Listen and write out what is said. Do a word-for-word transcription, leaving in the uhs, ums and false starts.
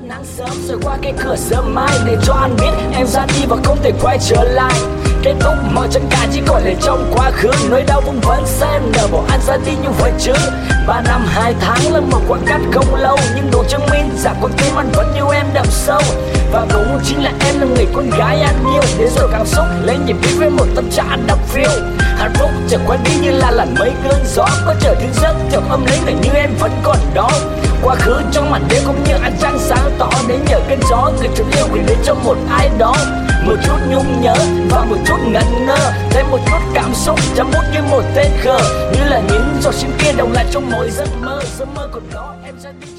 Nắng sớm rồi qua cái cửa sớm mai để cho anh biết em ra đi và không thể quay trở lại. Kết thúc mọi chân cả chỉ còn lại trong quá khứ, nỗi đau cũng vẫn sẽ nở bỏ anh ra đi như vậy chứ. Ba năm hai tháng là một khoảng cách không lâu, nhưng đủ chứng minh rằng con tim anh vẫn yêu em đậm sâu. Và cũng chính là em là người con gái anh yêu, đến rồi cảm xúc lấy nhịp beat với một tâm trạng anh đắp phiêu. Hạnh phúc chợt qua đi như là làn mây cơn gió, có chờ thứ giấc chợt âm lấy này như em vẫn còn đó. Quá khứ trong màn đêm cũng như ánh trăng sáng tỏ, đến nhờ cơn gió gửi chút yêu gửi đến cho một ai đó. Một chút nhung nhớ và một chút ngẩn ngơ, thêm một chút cảm xúc chăm bút như một tên khờ, như là những giọt sương kia đồng lại trong mỗi giấc mơ. Giấc mơ còn đó em ra đi.